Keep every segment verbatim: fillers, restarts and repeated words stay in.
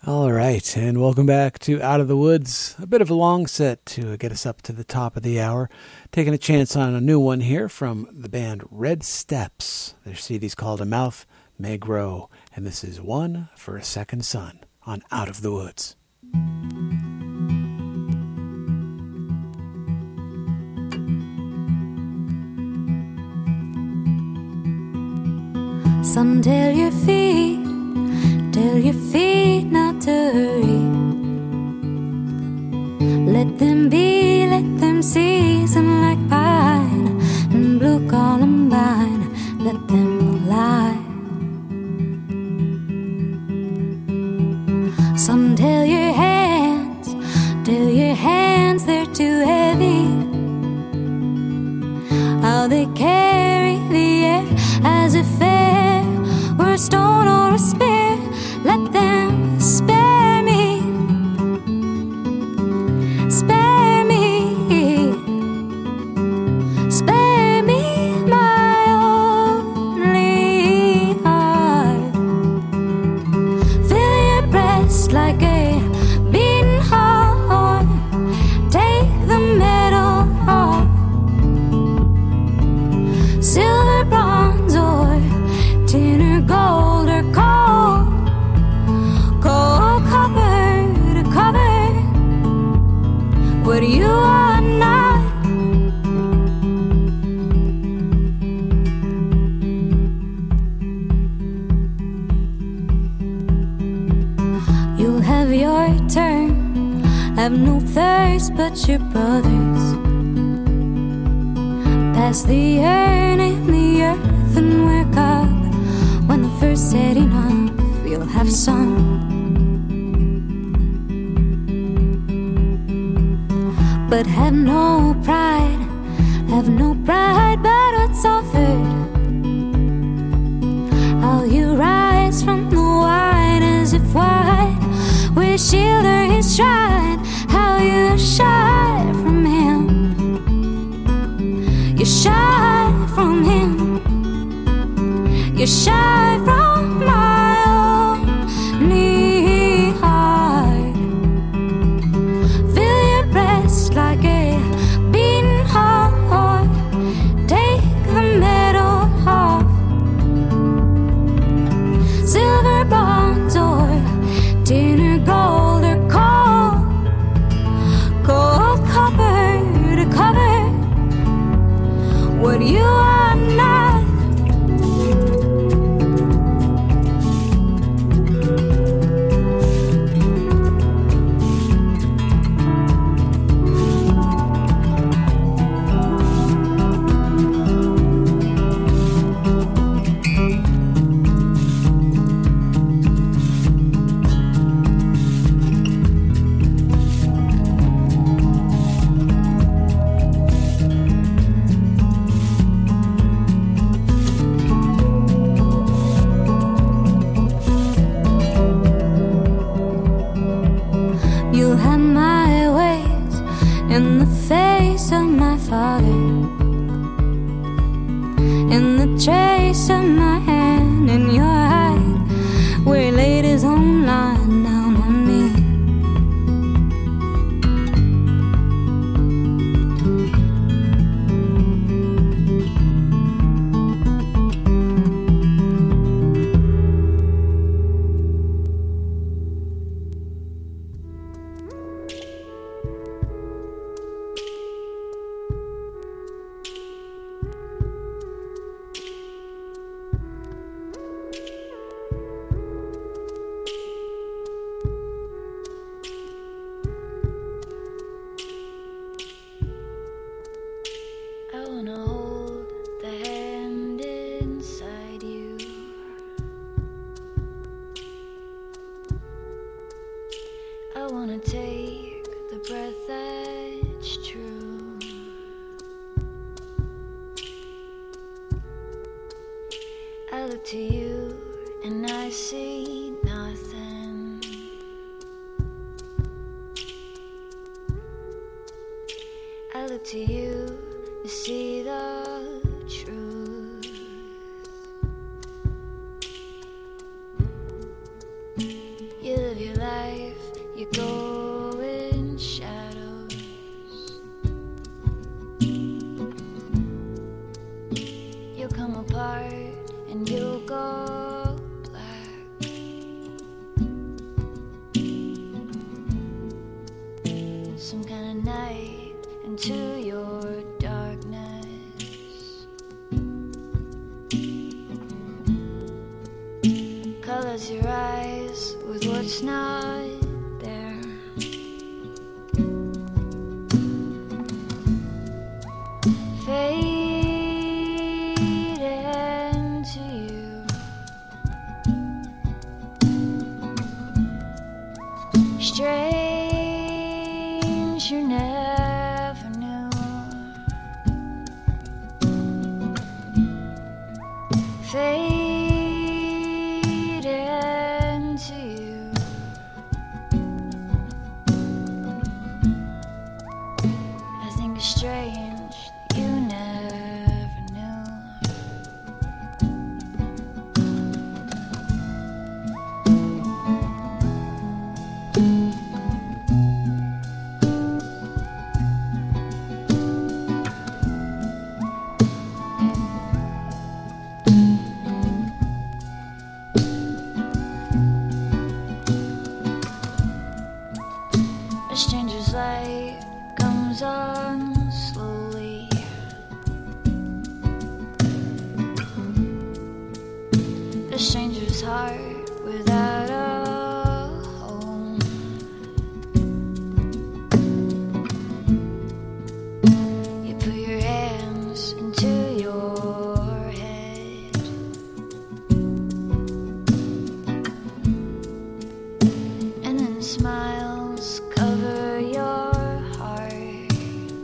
All right, and welcome back to Out of the Woods. A bit of a long set to get us up to the top of the hour. Taking a chance on a new one here from the band Red Steps. Their C D's called A Mouth May Grow, and this is One for a Second Sun on Out of the Woods. Sun, tell your feet, tell your feet not to hurry. Let them be, let them season like pine and blue columbine. Let them lie. Sun, tell your hands, tell your hands they're too heavy. How they carry the air as if air were a stone or a spear. Let them spare me, spare me, spare me my only heart. Fill your breast like a beating heart. Take the metal off. Silver, bronze, or tin or gold or coal. Coal, copper to cover what you are not. You'll have your turn, have no thirst but your brother's. Pass the urn in the earth and work up. When the first setting up, you'll have some. But have no pride, have no pride but what's offered. How you rise from the wine as if white with a shield or his shrine. How you shy from him, you're shy from him, you're shy from my only heart. Fill your breast like a beating heart. Take the metal off. Silver, bronze, or tin or gold or coal. Gold, copper to cover what you are not. You'll have my ways in the face of my father, in the trace of my hand in your hide, where he laid his own line down on me. I wanna hold the hand inside you. I wanna take the breath that's true. I look to you and I see nothing. I look to you to see the truth. You live your life you go in shadows. You'll come apart and you'll go black. Some kind of night into your darkness. Colors your eyes with what's not there. Fade into you. Strange, you never knew. Fade into you. I think it's strange that you never knew. A stranger's light comes on slowly. A stranger's heart without a home. You put your hands into your head. And then the smiles cover your heart.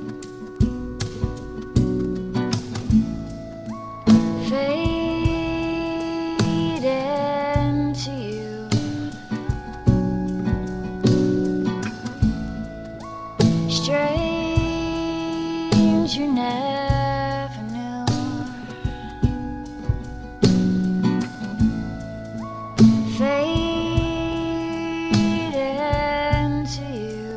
Fade into you. Strange, you never knew. Fade into you.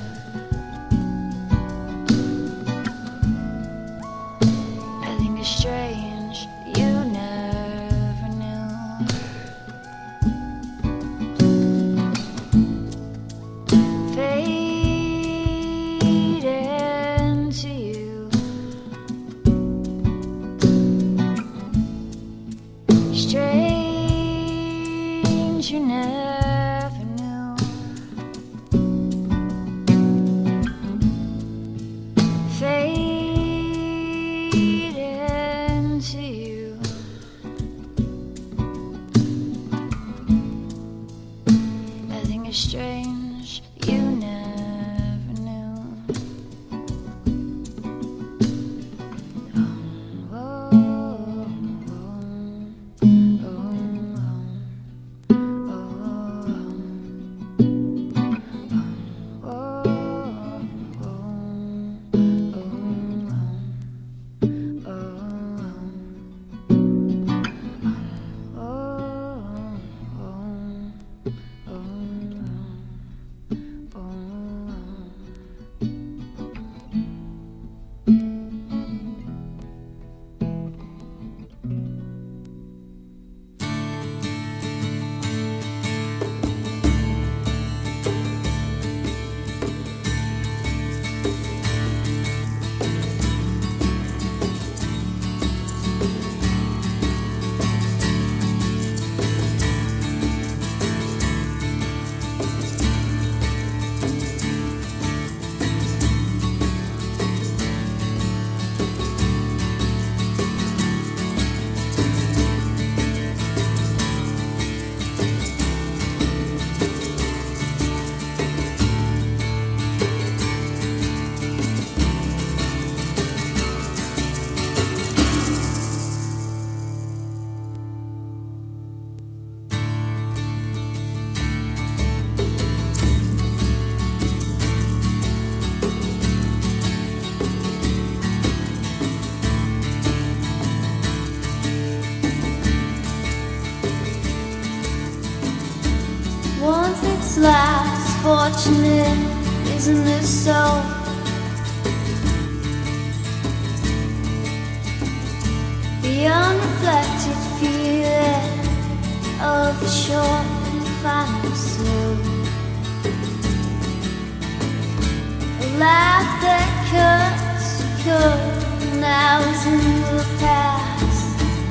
I think it's strange you never knew. Fade into you. Strange, you never knew. Fade into you. I think it's strange you never knew. Oh, oh, oh, Once it's last fortunate, isn't it so? The unreflected feeling of the short and final snow. A laugh that cuts could now is in the past.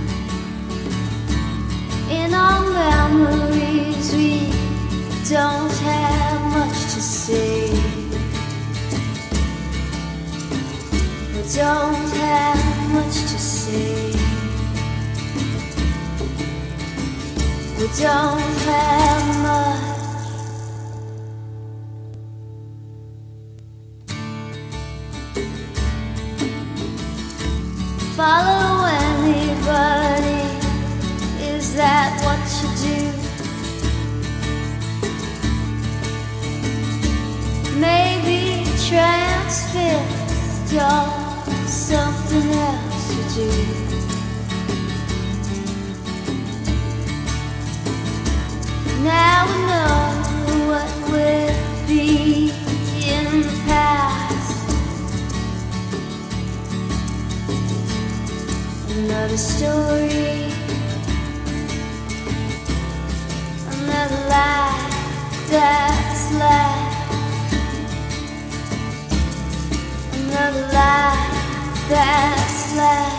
In our memories we don't have much to say. We don't have much to say. We don't have much. Follow anybody, is that what you do? Maybe transfixed or something else to do. Now we know what will be in the past. Another story, another life that's left. Another life that's left.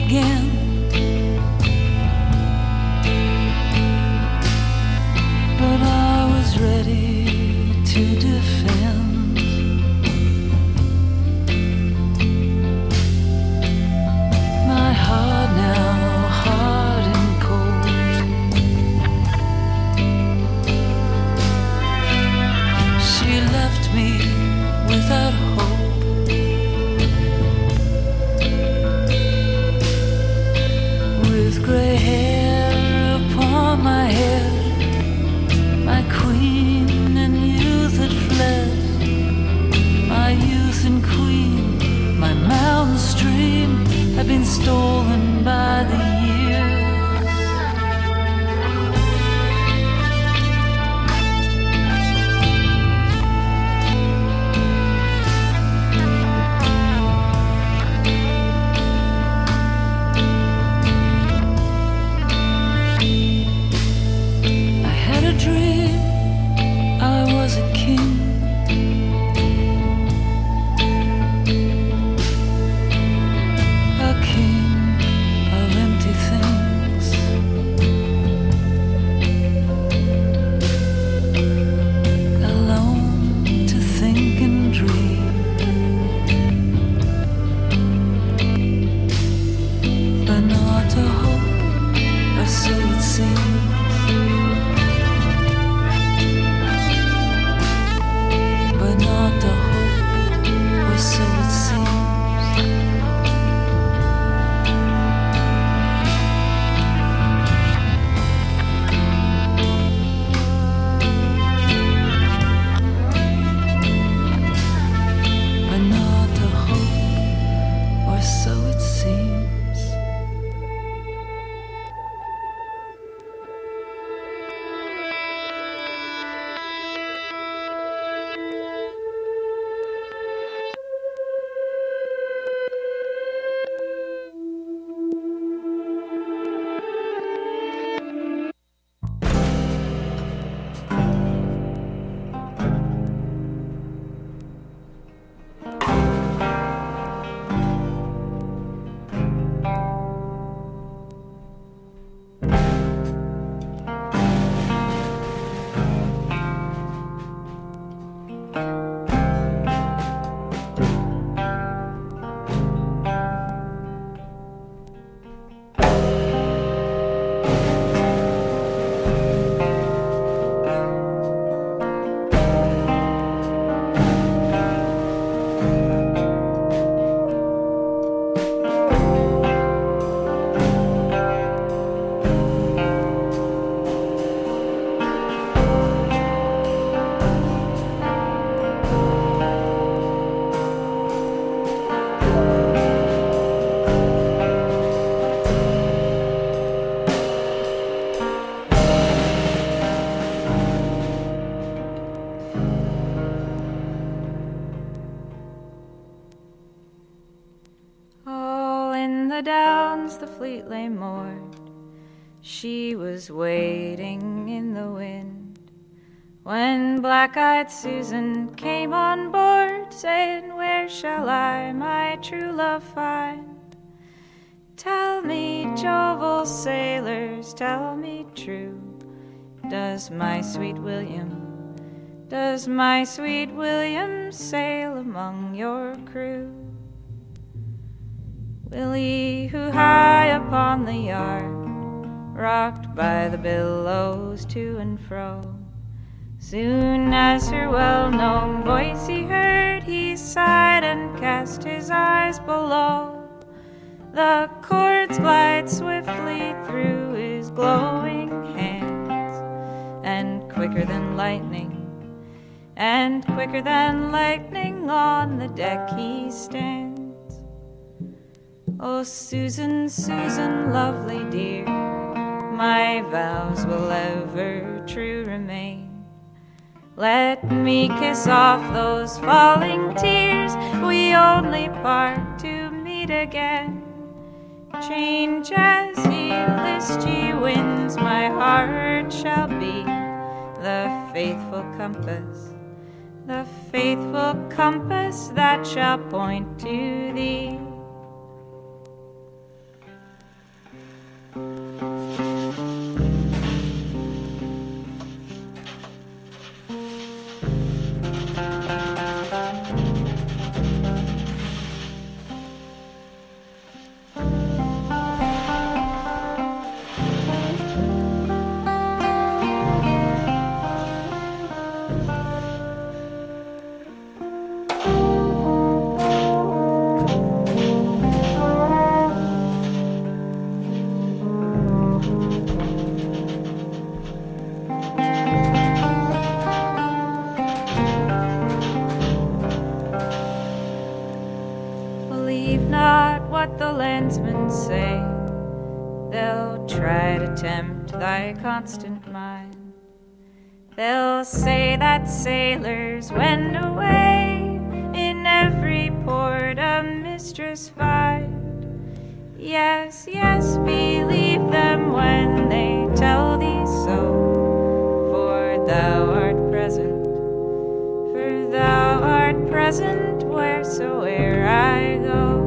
again. But I was ready to defend. My heart now hard and cold. She left me without hope. With gray hair upon my head, my queen and youth had fled. My youth and queen, my mountain stream had been stolen by the years. I had a dream, I was a king. A king of empty things. Alone to think and dream. But not to hope, or so it seems. But not to hope, or so it seems. But not to hope, or so it seems. All in the downs the fleet lay moored. She was waiting in the wind when black-eyed Susan came on board, saying, "Where shall I my true love find? Tell me, jovial sailors, tell me true, does my sweet William, does my sweet William sail among your crew? Willie, who high upon the yard, rocked by the billows to and fro, soon as her well-known voice he heard, he sighed and cast his eyes below. The cords glide swiftly through his glowing hands, and quicker than lightning, and quicker than lightning on the deck he stands. Oh, Susan, Susan, lovely dear, my vows will ever true remain. Let me kiss off those falling tears, we only part to meet again. Change as ye list ye winds, my heart shall be the faithful compass, the faithful compass that shall point to thee. what the landsmen say. They'll try to tempt thy constant mind. They'll say that sailors wend away, in every port a mistress find. Yes, yes, believe them when they tell thee so, for thou art present, for thou art present wheresoe'er I go.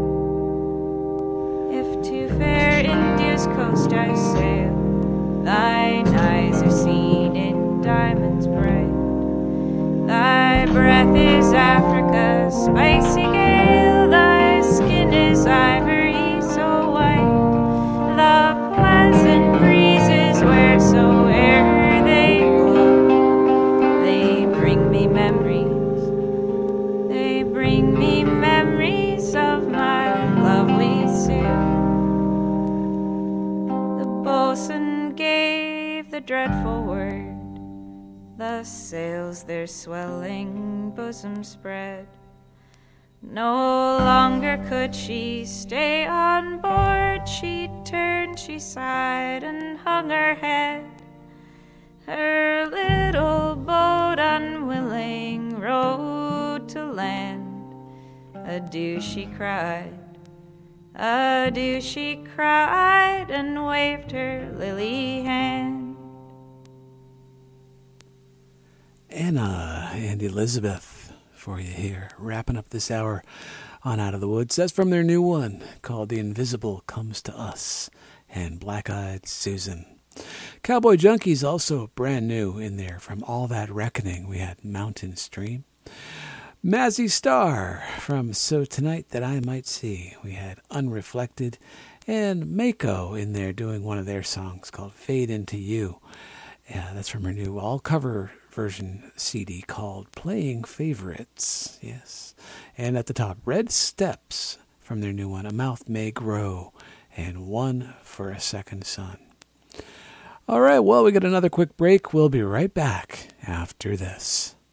If to fair India's coast I sail, thine eyes are seen in diamonds bright. Thy breath is Africa's spicy gale, thy skin is ivory so white. The pleasant breezes wheresoe'er they blow, they bring me memories, they bring me memories of my lovely Sue. The boatswain gave the dreadful word, the sails their swelling bosom spread. No longer could she stay on board, she turned, she sighed, and hung her head. Her little boat unwilling rowed to land. Adieu, she cried, adieu, she cried, and waved her lily hand. Anna and Elizabeth for you here, wrapping up this hour on Out of the Woods. That's from their new one called The Invisible Comes to Us, and Black-Eyed Susan. Cowboy Junkies also brand new in there. From All That Reckoning, we had Mountain Stream. Mazzy Star from So Tonight That I Might See, we had Unreflected. And Mako in there doing one of their songs called Fade Into You. Yeah, that's from her new all-cover version C D called Playing Favorites. Yes. And at the top, Red Steps from their new one, A Mouth May Grow, and One for a Second Son. All right, well, we got another quick break. We'll be right back after this.